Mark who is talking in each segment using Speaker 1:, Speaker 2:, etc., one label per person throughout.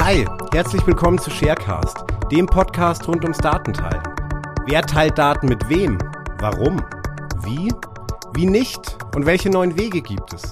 Speaker 1: Hi, herzlich willkommen zu Sharecast, dem Podcast rund ums Datenteilen. Wer teilt Daten mit wem? Warum? Wie? Wie nicht? Und welche neuen Wege gibt es?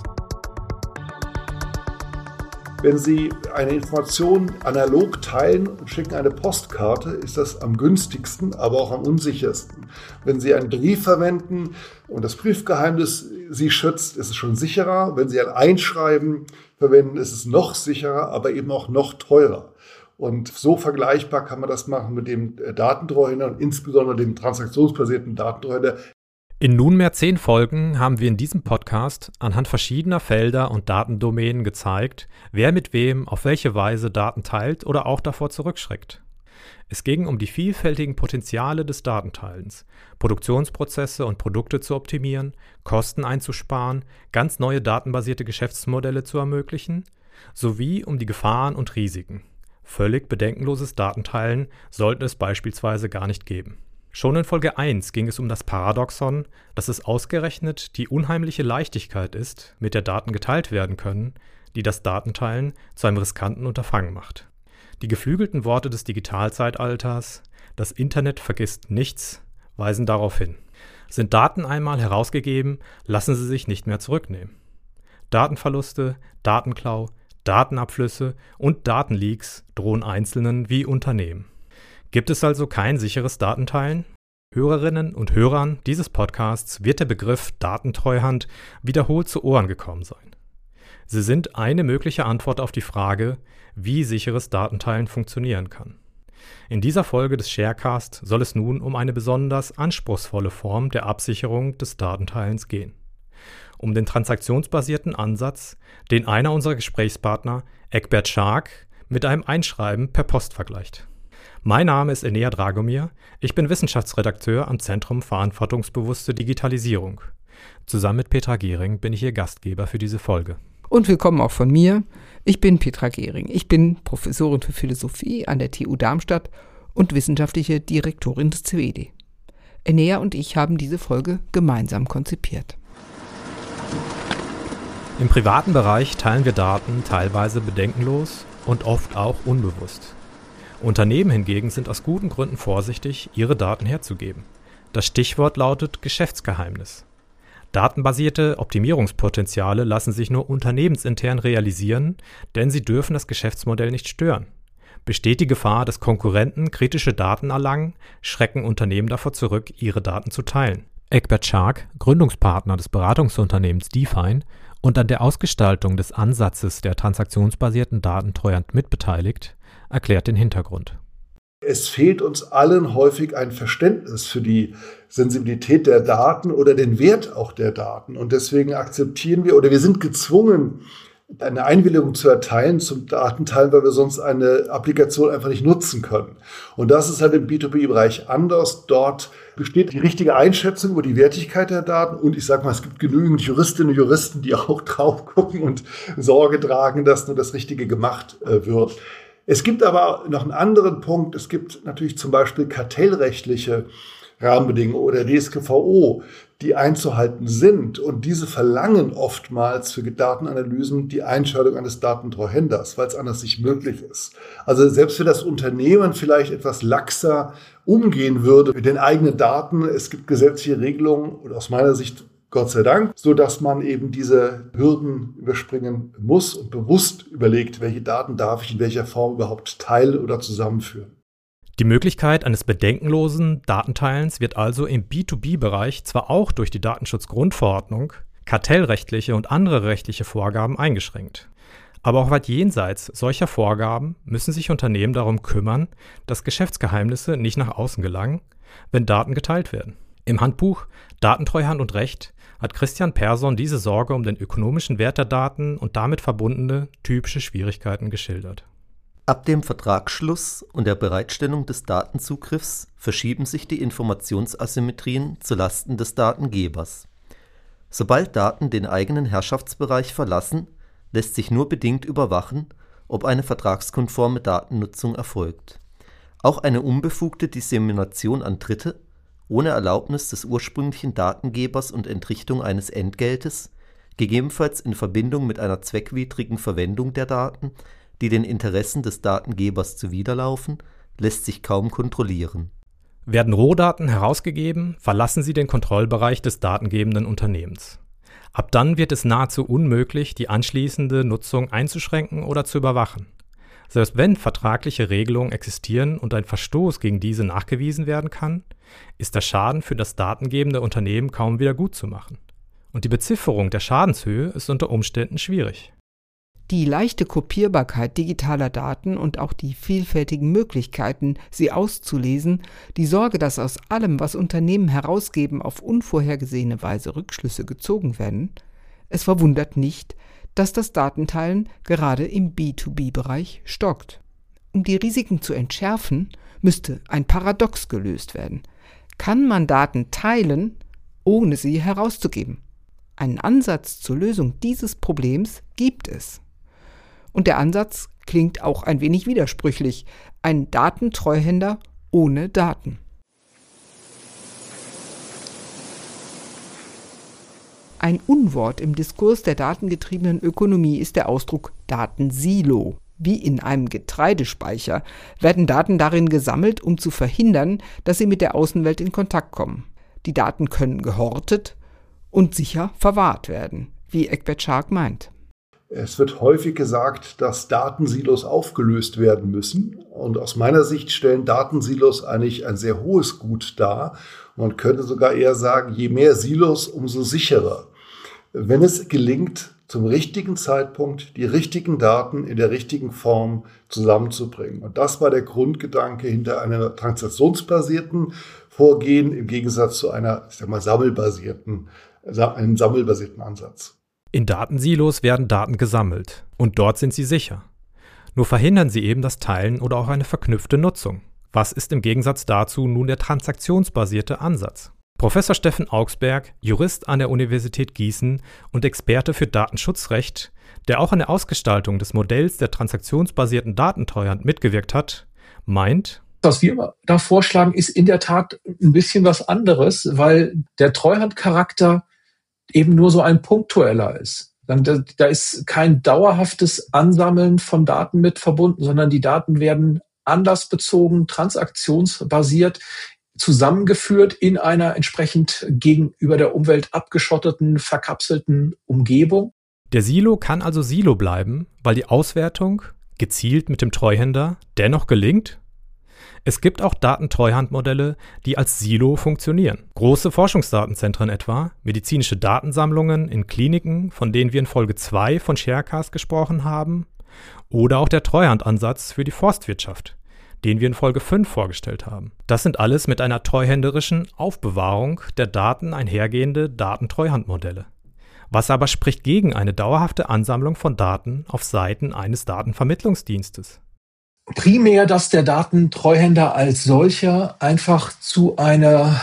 Speaker 2: Wenn Sie eine Information analog teilen und schicken eine Postkarte, ist das am günstigsten, aber auch am unsichersten. Wenn Sie einen Brief verwenden und das Briefgeheimnis Sie schützt, ist es schon sicherer. Wenn Sie ein Einschreiben verwenden, ist es noch sicherer, aber eben auch noch teurer. Und so vergleichbar kann man das machen mit dem Datentreuhänder und insbesondere dem transaktionsbasierten Datentreuhänder.
Speaker 3: In nunmehr 10 Folgen haben wir in diesem Podcast anhand verschiedener Felder und Datendomänen gezeigt, wer mit wem auf welche Weise Daten teilt oder auch davor zurückschreckt. Es ging um die vielfältigen Potenziale des Datenteilens, Produktionsprozesse und Produkte zu optimieren, Kosten einzusparen, ganz neue datenbasierte Geschäftsmodelle zu ermöglichen, sowie um die Gefahren und Risiken. Völlig bedenkenloses Datenteilen sollten es beispielsweise gar nicht geben. Schon in Folge 1 ging es um das Paradoxon, dass es ausgerechnet die unheimliche Leichtigkeit ist, mit der Daten geteilt werden können, die das Datenteilen zu einem riskanten Unterfangen macht. Die geflügelten Worte des Digitalzeitalters, das Internet vergisst nichts, weisen darauf hin. Sind Daten einmal herausgegeben, lassen sie sich nicht mehr zurücknehmen. Datenverluste, Datenklau, Datenabflüsse und Datenleaks drohen Einzelnen wie Unternehmen. Gibt es also kein sicheres Datenteilen? Hörerinnen und Hörern dieses Podcasts wird der Begriff Datentreuhand wiederholt zu Ohren gekommen sein. Sie sind eine mögliche Antwort auf die Frage, wie sicheres Datenteilen funktionieren kann. In dieser Folge des Sharecast soll es nun um eine besonders anspruchsvolle Form der Absicherung des Datenteilens gehen. Um den transaktionsbasierten Ansatz, den einer unserer Gesprächspartner, Egbert Schark, mit einem Einschreiben per Post vergleicht. Mein Name ist Enea Dragomir, ich bin Wissenschaftsredakteur am Zentrum Verantwortungsbewusste Digitalisierung. Zusammen mit Petra Gehring bin ich Ihr Gastgeber für diese Folge.
Speaker 4: Und willkommen auch von mir. Ich bin Petra Gehring. Ich bin Professorin für Philosophie an der TU Darmstadt und wissenschaftliche Direktorin des CWD. Enea und ich haben diese Folge gemeinsam konzipiert.
Speaker 3: Im privaten Bereich teilen wir Daten teilweise bedenkenlos und oft auch unbewusst. Unternehmen hingegen sind aus guten Gründen vorsichtig, ihre Daten herzugeben. Das Stichwort lautet Geschäftsgeheimnis. Datenbasierte Optimierungspotenziale lassen sich nur unternehmensintern realisieren, denn sie dürfen das Geschäftsmodell nicht stören. Besteht die Gefahr, dass Konkurrenten kritische Daten erlangen, schrecken Unternehmen davor zurück, ihre Daten zu teilen. Egbert Schark, Gründungspartner des Beratungsunternehmens Define und an der Ausgestaltung des Ansatzes der transaktionsbasierten Datentreuhand mitbeteiligt, erklärt den Hintergrund.
Speaker 2: Es fehlt uns allen häufig ein Verständnis für die Sensibilität der Daten oder den Wert auch der Daten. Und deswegen akzeptieren wir oder wir sind gezwungen, eine Einwilligung zu erteilen zum Datenteilen, weil wir sonst eine Applikation einfach nicht nutzen können. Und das ist halt im B2B-Bereich anders. Dort besteht die richtige Einschätzung über die Wertigkeit der Daten. Und ich sage mal, es gibt genügend Juristinnen und Juristen, die auch drauf gucken und Sorge tragen, dass nur das Richtige gemacht wird. Es gibt aber noch einen anderen Punkt. Es gibt natürlich zum Beispiel kartellrechtliche Rahmenbedingungen oder DSGVO, die einzuhalten sind. Und diese verlangen oftmals für Datenanalysen die Einschaltung eines Datentreuhänders, weil es anders nicht möglich ist. Also selbst wenn das Unternehmen vielleicht etwas laxer umgehen würde mit den eigenen Daten, es gibt gesetzliche Regelungen und aus meiner Sicht Gott sei Dank, so dass man eben diese Hürden überspringen muss und bewusst überlegt, welche Daten darf ich in welcher Form überhaupt teilen oder zusammenführen.
Speaker 3: Die Möglichkeit eines bedenkenlosen Datenteilens wird also im B2B-Bereich zwar auch durch die Datenschutzgrundverordnung, kartellrechtliche und andere rechtliche Vorgaben eingeschränkt. Aber auch weit jenseits solcher Vorgaben müssen sich Unternehmen darum kümmern, dass Geschäftsgeheimnisse nicht nach außen gelangen, wenn Daten geteilt werden. Im Handbuch Datentreuhand und Recht hat Christian Persson diese Sorge um den ökonomischen Wert der Daten und damit verbundene typische Schwierigkeiten geschildert.
Speaker 5: Ab dem Vertragsschluss und der Bereitstellung des Datenzugriffs verschieben sich die Informationsasymmetrien zu Lasten des Datengebers. Sobald Daten den eigenen Herrschaftsbereich verlassen, lässt sich nur bedingt überwachen, ob eine vertragskonforme Datennutzung erfolgt. Auch eine unbefugte Dissemination an Dritte ohne Erlaubnis des ursprünglichen Datengebers und Entrichtung eines Entgeltes, gegebenenfalls in Verbindung mit einer zweckwidrigen Verwendung der Daten, die den Interessen des Datengebers zuwiderlaufen, lässt sich kaum kontrollieren.
Speaker 3: Werden Rohdaten herausgegeben, verlassen sie den Kontrollbereich des datengebenden Unternehmens. Ab dann wird es nahezu unmöglich, die anschließende Nutzung einzuschränken oder zu überwachen. Selbst wenn vertragliche Regelungen existieren und ein Verstoß gegen diese nachgewiesen werden kann, ist der Schaden für das datengebende Unternehmen kaum wieder gutzumachen. Und die Bezifferung der Schadenshöhe ist unter Umständen schwierig.
Speaker 4: Die leichte Kopierbarkeit digitaler Daten und auch die vielfältigen Möglichkeiten, sie auszulesen, die Sorge, dass aus allem, was Unternehmen herausgeben, auf unvorhergesehene Weise Rückschlüsse gezogen werden, es verwundert nicht, dass das Datenteilen gerade im B2B-Bereich stockt. Um die Risiken zu entschärfen, müsste ein Paradox gelöst werden. Kann man Daten teilen, ohne sie herauszugeben? Einen Ansatz zur Lösung dieses Problems gibt es. Und der Ansatz klingt auch ein wenig widersprüchlich. Ein Datentreuhänder ohne Daten. Ein Unwort im Diskurs der datengetriebenen Ökonomie ist der Ausdruck Datensilo. Wie in einem Getreidespeicher werden Daten darin gesammelt, um zu verhindern, dass sie mit der Außenwelt in Kontakt kommen. Die Daten können gehortet und sicher verwahrt werden, wie Egbert Schark meint.
Speaker 2: Es wird häufig gesagt, dass Datensilos aufgelöst werden müssen. Und aus meiner Sicht stellen Datensilos eigentlich ein sehr hohes Gut dar. Man könnte sogar eher sagen, je mehr Silos, umso sicherer. Wenn es gelingt, zum richtigen Zeitpunkt die richtigen Daten in der richtigen Form zusammenzubringen. Und das war der Grundgedanke hinter einem transaktionsbasierten Vorgehen im Gegensatz zu einem sammelbasierten Ansatz.
Speaker 3: In Datensilos werden Daten gesammelt und dort sind sie sicher. Nur verhindern sie eben das Teilen oder auch eine verknüpfte Nutzung. Was ist im Gegensatz dazu nun der transaktionsbasierte Ansatz? Professor Steffen Augsberg, Jurist an der Universität Gießen und Experte für Datenschutzrecht, der auch an der Ausgestaltung des Modells der transaktionsbasierten Datentreuhand mitgewirkt hat, meint:
Speaker 6: Was wir da vorschlagen, ist in der Tat ein bisschen was anderes, weil der Treuhandcharakter eben nur so ein punktueller ist. Da ist kein dauerhaftes Ansammeln von Daten mit verbunden, sondern die Daten werden anlassbezogen, transaktionsbasiert zusammengeführt in einer entsprechend gegenüber der Umwelt abgeschotteten, verkapselten Umgebung.
Speaker 3: Der Silo kann also Silo bleiben, weil die Auswertung, gezielt mit dem Treuhänder, dennoch gelingt? Es gibt auch Datentreuhandmodelle, die als Silo funktionieren. Große Forschungsdatenzentren etwa, medizinische Datensammlungen in Kliniken, von denen wir in Folge 2 von Sharecast gesprochen haben, oder auch der Treuhandansatz für die Forstwirtschaft, den wir in Folge 5 vorgestellt haben. Das sind alles mit einer treuhänderischen Aufbewahrung der Daten einhergehende Datentreuhandmodelle. Was aber spricht gegen eine dauerhafte Ansammlung von Daten auf Seiten eines Datenvermittlungsdienstes?
Speaker 6: Primär, dass der Datentreuhänder als solcher einfach zu einer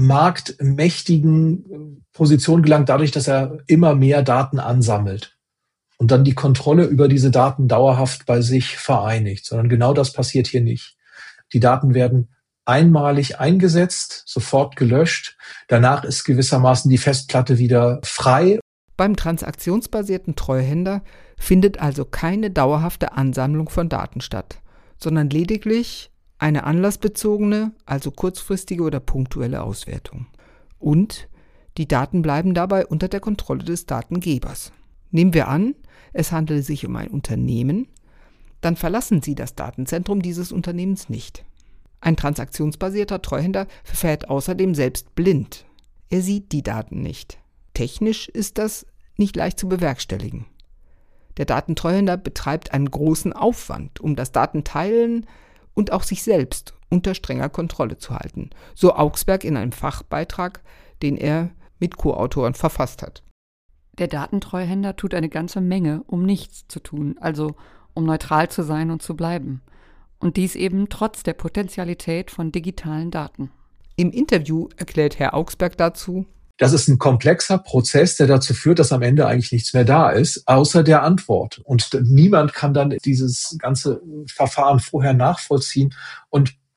Speaker 6: marktmächtigen Position gelangt, dadurch, dass er immer mehr Daten ansammelt und dann die Kontrolle über diese Daten dauerhaft bei sich vereinigt, sondern genau das passiert hier nicht. Die Daten werden einmalig eingesetzt, sofort gelöscht. Danach ist gewissermaßen die Festplatte wieder frei.
Speaker 4: Beim transaktionsbasierten Treuhänder findet also keine dauerhafte Ansammlung von Daten statt, sondern lediglich eine anlassbezogene, also kurzfristige oder punktuelle Auswertung. Und die Daten bleiben dabei unter der Kontrolle des Datengebers. Nehmen wir an, es handele sich um ein Unternehmen, dann verlassen Sie das Datenzentrum dieses Unternehmens nicht. Ein transaktionsbasierter Treuhänder verfährt außerdem selbst blind. Er sieht die Daten nicht. Technisch ist das nicht leicht zu bewerkstelligen. Der Datentreuhänder betreibt einen großen Aufwand, um das Datenteilen und auch sich selbst unter strenger Kontrolle zu halten. So Augsberg in einem Fachbeitrag, den er mit Co-Autoren verfasst hat.
Speaker 7: Der Datentreuhänder tut eine ganze Menge, um nichts zu tun, also um neutral zu sein und zu bleiben. Und dies eben trotz der Potentialität von digitalen Daten.
Speaker 4: Im Interview erklärt Herr Augsberg dazu:
Speaker 6: Das ist ein komplexer Prozess, der dazu führt, dass am Ende eigentlich nichts mehr da ist, außer der Antwort. Und niemand kann dann dieses ganze Verfahren vorher nachvollziehen. Und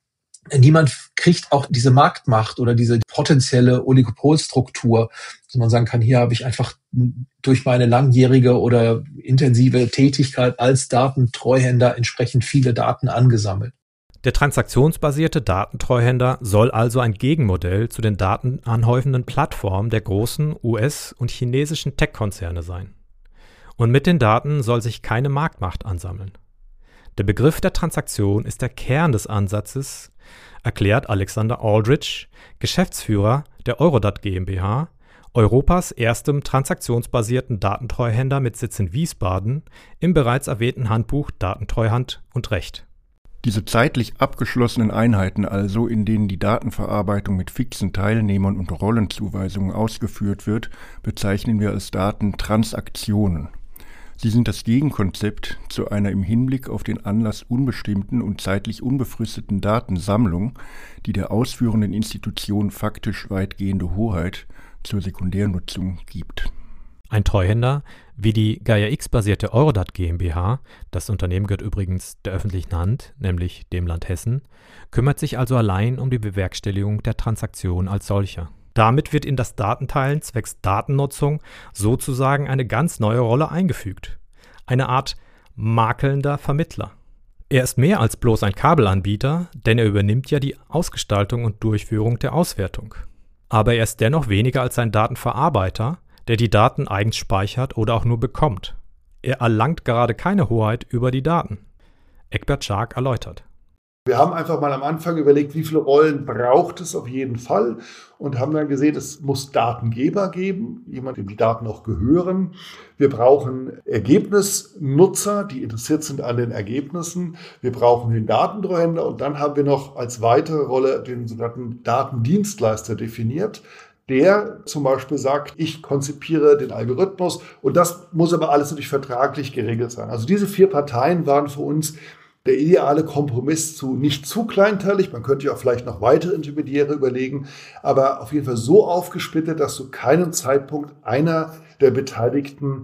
Speaker 6: niemand kriegt auch diese Marktmacht oder diese potenzielle Oligopolstruktur, dass man sagen kann, hier habe ich einfach durch meine langjährige oder intensive Tätigkeit als Datentreuhänder entsprechend viele Daten angesammelt.
Speaker 3: Der transaktionsbasierte Datentreuhänder soll also ein Gegenmodell zu den datenanhäufenden Plattformen der großen US- und chinesischen Tech-Konzerne sein. Und mit den Daten soll sich keine Marktmacht ansammeln. Der Begriff der Transaktion ist der Kern des Ansatzes, erklärt Alexander Aldrich, Geschäftsführer der Eurodat GmbH, Europas erstem transaktionsbasierten Datentreuhänder mit Sitz in Wiesbaden, im bereits erwähnten Handbuch Datentreuhand und Recht.
Speaker 8: Diese zeitlich abgeschlossenen Einheiten also, in denen die Datenverarbeitung mit fixen Teilnehmern und Rollenzuweisungen ausgeführt wird, bezeichnen wir als Datentransaktionen. Sie sind das Gegenkonzept zu einer im Hinblick auf den Anlass unbestimmten und zeitlich unbefristeten Datensammlung, die der ausführenden Institution faktisch weitgehende Hoheit zur Sekundärnutzung gibt.
Speaker 3: Ein Treuhänder wie die Gaia-X-basierte Eurodat GmbH, das Unternehmen gehört übrigens der öffentlichen Hand, nämlich dem Land Hessen, kümmert sich also allein um die Bewerkstelligung der Transaktion als solcher. Damit wird in das Datenteilen zwecks Datennutzung sozusagen eine ganz neue Rolle eingefügt. Eine Art makelnder Vermittler. Er ist mehr als bloß ein Kabelanbieter, denn er übernimmt ja die Ausgestaltung und Durchführung der Auswertung. Aber er ist dennoch weniger als ein Datenverarbeiter, der die Daten eigens speichert oder auch nur bekommt. Er erlangt gerade keine Hoheit über die Daten. Egbert Schark erläutert.
Speaker 2: Wir haben einfach mal am Anfang überlegt, wie viele Rollen braucht es auf jeden Fall und haben dann gesehen, es muss Datengeber geben, jemand, dem die Daten auch gehören. Wir brauchen Ergebnisnutzer, die interessiert sind an den Ergebnissen. Wir brauchen den Datentreuhänder und dann haben wir noch als weitere Rolle den sogenannten Datendienstleister definiert, der zum Beispiel sagt, ich konzipiere den Algorithmus und das muss aber alles natürlich vertraglich geregelt sein. Also diese 4 Parteien waren für uns der ideale Kompromiss zu nicht zu kleinteilig, man könnte ja auch vielleicht noch weitere Intermediäre überlegen, aber auf jeden Fall so aufgesplittet, dass zu keinem Zeitpunkt einer der Beteiligten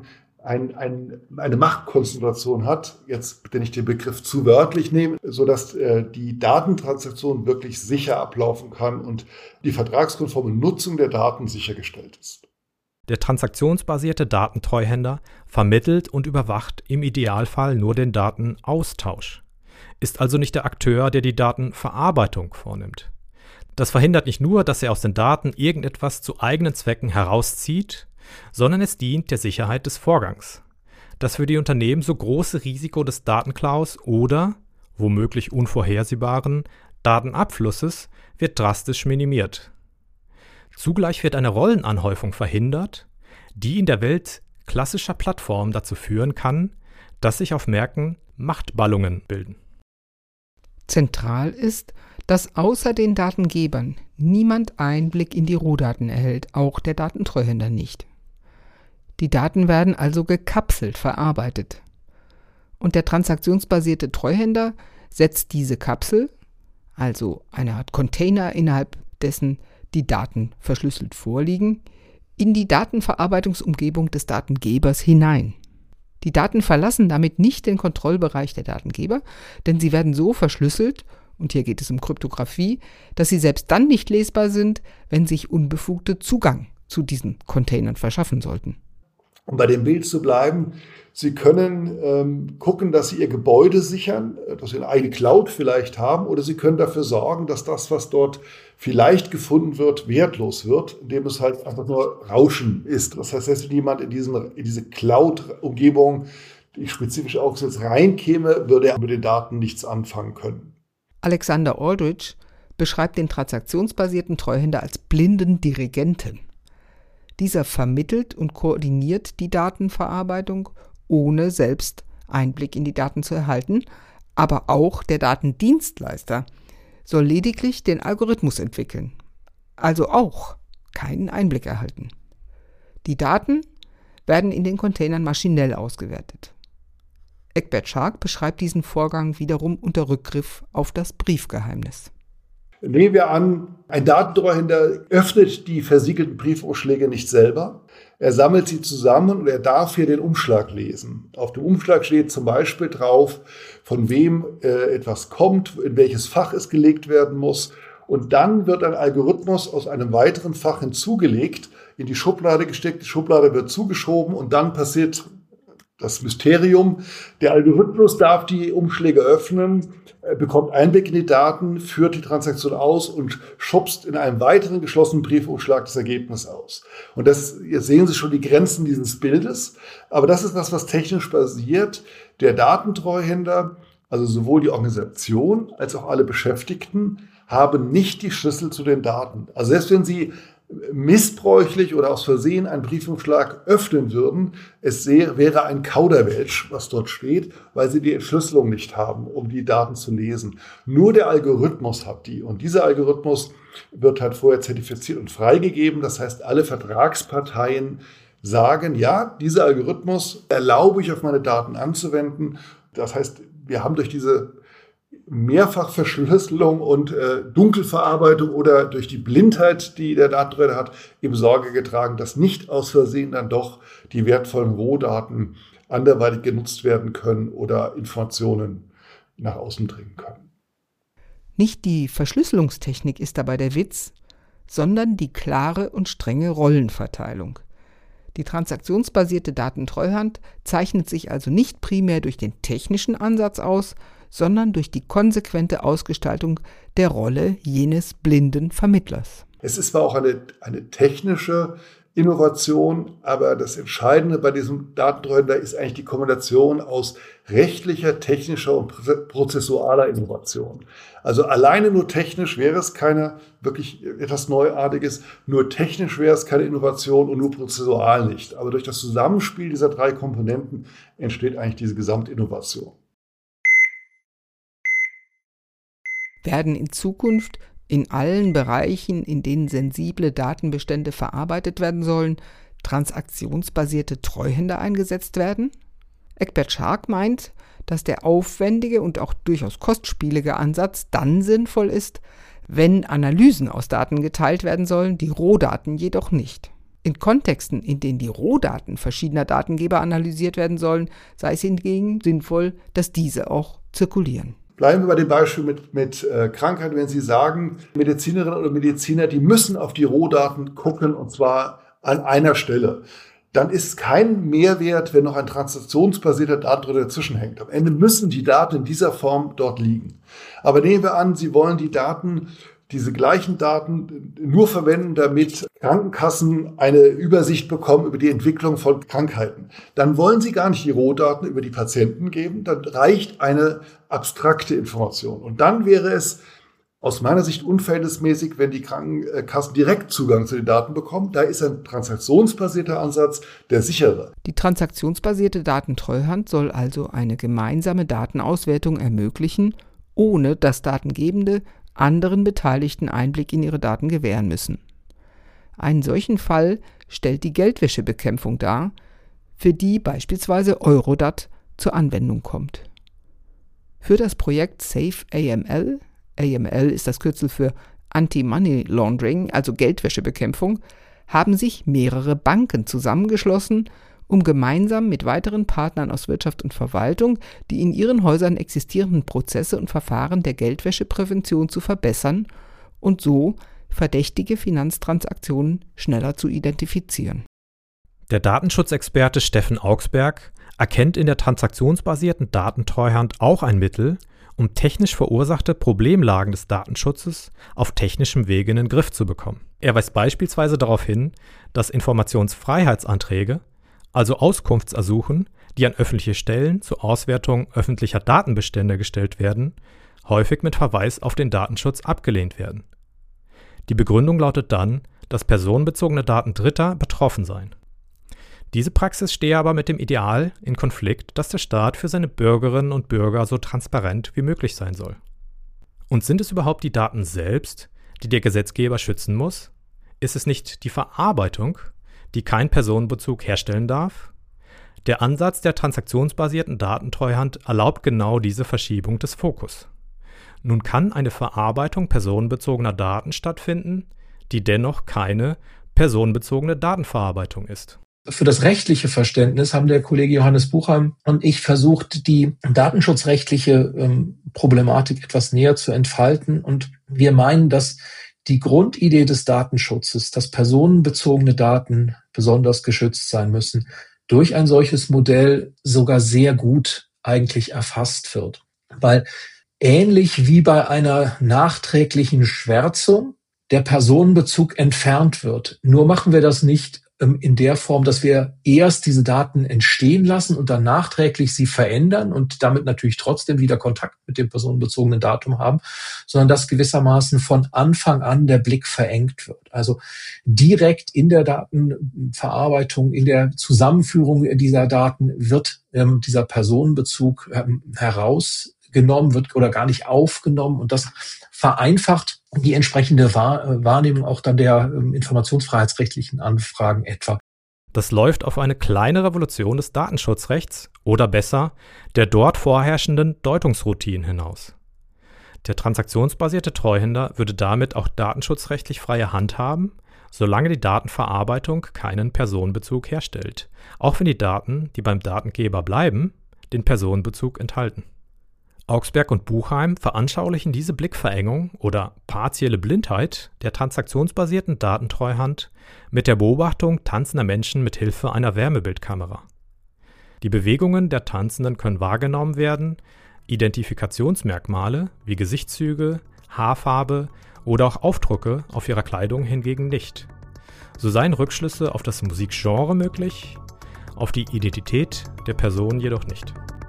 Speaker 2: eine Machtkonzentration hat, jetzt bitte nicht den Begriff zu wörtlich nehmen, sodass die Datentransaktion wirklich sicher ablaufen kann und die vertragskonforme Nutzung der Daten sichergestellt ist.
Speaker 3: Der transaktionsbasierte Datentreuhänder vermittelt und überwacht im Idealfall nur den Datenaustausch, ist also nicht der Akteur, der die Datenverarbeitung vornimmt. Das verhindert nicht nur, dass er aus den Daten irgendetwas zu eigenen Zwecken herauszieht, sondern es dient der Sicherheit des Vorgangs. Das für die Unternehmen so große Risiko des Datenklaus oder, womöglich unvorhersehbaren, Datenabflusses wird drastisch minimiert. Zugleich wird eine Rollenanhäufung verhindert, die in der Welt klassischer Plattformen dazu führen kann, dass sich auf Märkten Machtballungen bilden.
Speaker 4: Zentral ist, dass außer den Datengebern niemand Einblick in die Rohdaten erhält, auch der Datentreuhänder nicht. Die Daten werden also gekapselt verarbeitet. Und der transaktionsbasierte Treuhänder setzt diese Kapsel, also eine Art Container, innerhalb dessen die Daten verschlüsselt vorliegen, in die Datenverarbeitungsumgebung des Datengebers hinein. Die Daten verlassen damit nicht den Kontrollbereich der Datengeber, denn sie werden so verschlüsselt, und hier geht es um Kryptographie, dass sie selbst dann nicht lesbar sind, wenn sich Unbefugte Zugang zu diesen Containern verschaffen sollten.
Speaker 2: Um bei dem Bild zu bleiben, Sie können gucken, dass Sie Ihr Gebäude sichern, dass Sie eine eigene Cloud vielleicht haben, oder Sie können dafür sorgen, dass das, was dort vielleicht gefunden wird, wertlos wird, indem es halt einfach nur Rauschen ist. Das heißt, wenn jemand in diese Cloud-Umgebung, die spezifisch aufgesetzt reinkäme, würde er mit den Daten nichts anfangen können.
Speaker 4: Alexander Aldrich beschreibt den transaktionsbasierten Treuhänder als blinden Dirigenten. Dieser vermittelt und koordiniert die Datenverarbeitung, ohne selbst Einblick in die Daten zu erhalten, aber auch der Datendienstleister soll lediglich den Algorithmus entwickeln, also auch keinen Einblick erhalten. Die Daten werden in den Containern maschinell ausgewertet. Egbert Schark beschreibt diesen Vorgang wiederum unter Rückgriff auf das Briefgeheimnis.
Speaker 2: Nehmen wir an, ein Datentreuhänder öffnet die versiegelten Briefumschläge nicht selber. Er sammelt sie zusammen und er darf hier den Umschlag lesen. Auf dem Umschlag steht zum Beispiel drauf, von wem etwas kommt, in welches Fach es gelegt werden muss. Und dann wird ein Algorithmus aus einem weiteren Fach hinzugelegt, in die Schublade gesteckt, die Schublade wird zugeschoben und dann passiert das Mysterium. Der Algorithmus darf die Umschläge öffnen, bekommt Einblick in die Daten, führt die Transaktion aus und schubst in einem weiteren geschlossenen Briefumschlag das Ergebnis aus. Und das, jetzt sehen Sie schon die Grenzen dieses Bildes. Aber das ist das, was technisch basiert. Der Datentreuhänder, also sowohl die Organisation als auch alle Beschäftigten, haben nicht die Schlüssel zu den Daten. Also selbst wenn Sie missbräuchlich oder aus Versehen einen Briefumschlag öffnen würden, es wäre ein Kauderwelsch, was dort steht, weil sie die Entschlüsselung nicht haben, um die Daten zu lesen. Nur der Algorithmus hat die. Und dieser Algorithmus wird halt vorher zertifiziert und freigegeben. Das heißt, alle Vertragsparteien sagen, ja, dieser Algorithmus erlaube ich auf meine Daten anzuwenden. Das heißt, wir haben durch diese Mehrfachverschlüsselung und Dunkelverarbeitung oder durch die Blindheit, die der Datentreuhänder hat, eben Sorge getragen, dass nicht aus Versehen dann doch die wertvollen Rohdaten anderweitig genutzt werden können oder Informationen nach außen dringen können.
Speaker 4: Nicht die Verschlüsselungstechnik ist dabei der Witz, sondern die klare und strenge Rollenverteilung. Die transaktionsbasierte Datentreuhand zeichnet sich also nicht primär durch den technischen Ansatz aus, sondern durch die konsequente Ausgestaltung der Rolle jenes blinden Vermittlers.
Speaker 2: Es ist zwar auch eine technische Innovation, aber das Entscheidende bei diesem Datentreuhänder ist eigentlich die Kombination aus rechtlicher, technischer und prozessualer Innovation. Also alleine nur technisch wäre es keine wirklich etwas Neuartiges, nur technisch wäre es keine Innovation und nur prozessual nicht. Aber durch das Zusammenspiel dieser drei Komponenten entsteht eigentlich diese Gesamtinnovation.
Speaker 4: Werden in Zukunft in allen Bereichen, in denen sensible Datenbestände verarbeitet werden sollen, transaktionsbasierte Treuhänder eingesetzt werden? Egbert Schark meint, dass der aufwendige und auch durchaus kostspielige Ansatz dann sinnvoll ist, wenn Analysen aus Daten geteilt werden sollen, die Rohdaten jedoch nicht. In Kontexten, in denen die Rohdaten verschiedener Datengeber analysiert werden sollen, sei es hingegen sinnvoll, dass diese auch zirkulieren.
Speaker 2: Bleiben wir bei dem Beispiel mit Krankheiten, wenn Sie sagen, Medizinerinnen oder Mediziner, die müssen auf die Rohdaten gucken und zwar an einer Stelle. Dann ist kein Mehrwert, wenn noch ein transaktionsbasierter Datentreuhänder dazwischen hängt. Am Ende müssen die Daten in dieser Form dort liegen. Aber nehmen wir an, Sie wollen diese gleichen Daten nur verwenden, damit Krankenkassen eine Übersicht bekommen über die Entwicklung von Krankheiten. Dann wollen Sie gar nicht die Rohdaten über die Patienten geben, dann reicht eine abstrakte Information. Und dann wäre es aus meiner Sicht unverhältnismäßig, wenn die Krankenkassen direkt Zugang zu den Daten bekommen. Da ist ein transaktionsbasierter Ansatz der sichere.
Speaker 4: Die transaktionsbasierte Datentreuhand soll also eine gemeinsame Datenauswertung ermöglichen, ohne dass Datengebende anderen Beteiligten Einblick in ihre Daten gewähren müssen. Einen solchen Fall stellt die Geldwäschebekämpfung dar, für die beispielsweise Eurodat zur Anwendung kommt. Für das Projekt SAFE-AML, AML ist das Kürzel für Anti-Money Laundering, also Geldwäschebekämpfung, haben sich mehrere Banken zusammengeschlossen, um gemeinsam mit weiteren Partnern aus Wirtschaft und Verwaltung die in ihren Häusern existierenden Prozesse und Verfahren der Geldwäscheprävention zu verbessern und so verdächtige Finanztransaktionen schneller zu identifizieren.
Speaker 3: Der Datenschutzexperte Steffen Augsberg erkennt in der transaktionsbasierten Datentreuhand auch ein Mittel, um technisch verursachte Problemlagen des Datenschutzes auf technischem Wege in den Griff zu bekommen. Er weist beispielsweise darauf hin, dass Informationsfreiheitsanträge, also Auskunftsersuchen, die an öffentliche Stellen zur Auswertung öffentlicher Datenbestände gestellt werden, häufig mit Verweis auf den Datenschutz abgelehnt werden. Die Begründung lautet dann, dass personenbezogene Daten Dritter betroffen seien. Diese Praxis stehe aber mit dem Ideal in Konflikt, dass der Staat für seine Bürgerinnen und Bürger so transparent wie möglich sein soll. Und sind es überhaupt die Daten selbst, die der Gesetzgeber schützen muss? Ist es nicht die Verarbeitung, die kein Personenbezug herstellen darf? Der Ansatz der transaktionsbasierten Datentreuhand erlaubt genau diese Verschiebung des Fokus. Nun kann eine Verarbeitung personenbezogener Daten stattfinden, die dennoch keine personenbezogene Datenverarbeitung ist.
Speaker 6: Für das rechtliche Verständnis haben der Kollege Johannes Buchheim und ich versucht, die datenschutzrechtliche Problematik etwas näher zu entfalten. Und wir meinen, dass die Grundidee des Datenschutzes, dass personenbezogene Daten besonders geschützt sein müssen, durch ein solches Modell sogar sehr gut eigentlich erfasst wird. Weil ähnlich wie bei einer nachträglichen Schwärzung der Personenbezug entfernt wird. Nur machen wir das nicht in der Form, dass wir erst diese Daten entstehen lassen und dann nachträglich sie verändern und damit natürlich trotzdem wieder Kontakt mit dem personenbezogenen Datum haben, sondern dass gewissermaßen von Anfang an der Blick verengt wird. Also direkt in der Datenverarbeitung, in der Zusammenführung dieser Daten wird dieser Personenbezug herausgenommen, wird oder gar nicht aufgenommen, und das vereinfacht die entsprechende Wahrnehmung auch dann der informationsfreiheitsrechtlichen Anfragen etwa.
Speaker 3: Das läuft auf eine kleine Revolution des Datenschutzrechts oder besser der dort vorherrschenden Deutungsroutinen hinaus. Der transaktionsbasierte Treuhänder würde damit auch datenschutzrechtlich freie Hand haben, solange die Datenverarbeitung keinen Personenbezug herstellt, auch wenn die Daten, die beim Datengeber bleiben, den Personenbezug enthalten. Augsberg und Buchheim veranschaulichen diese Blickverengung oder partielle Blindheit der transaktionsbasierten Datentreuhand mit der Beobachtung tanzender Menschen mit Hilfe einer Wärmebildkamera. Die Bewegungen der Tanzenden können wahrgenommen werden, Identifikationsmerkmale wie Gesichtszüge, Haarfarbe oder auch Aufdrucke auf ihrer Kleidung hingegen nicht. So seien Rückschlüsse auf das Musikgenre möglich, auf die Identität der Person jedoch nicht.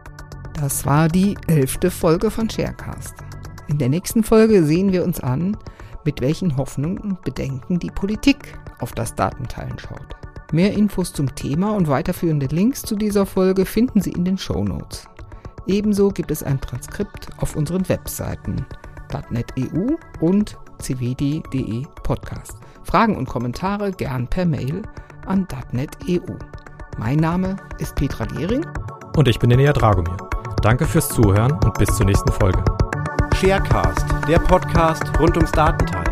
Speaker 4: Das war die 11. Folge von Sharecast. In der nächsten Folge sehen wir uns an, mit welchen Hoffnungen und Bedenken die Politik auf das Datenteilen schaut. Mehr Infos zum Thema und weiterführende Links zu dieser Folge finden Sie in den Shownotes. Ebenso gibt es ein Transkript auf unseren Webseiten .net.eu und cvd.de Podcast. Fragen und Kommentare gern per Mail an .net.eu. Mein Name ist Petra Gehring.
Speaker 3: Und ich bin Enea Dragomir. Danke fürs Zuhören und bis zur nächsten Folge.
Speaker 1: Sharecast, der Podcast rund ums Datenteilen.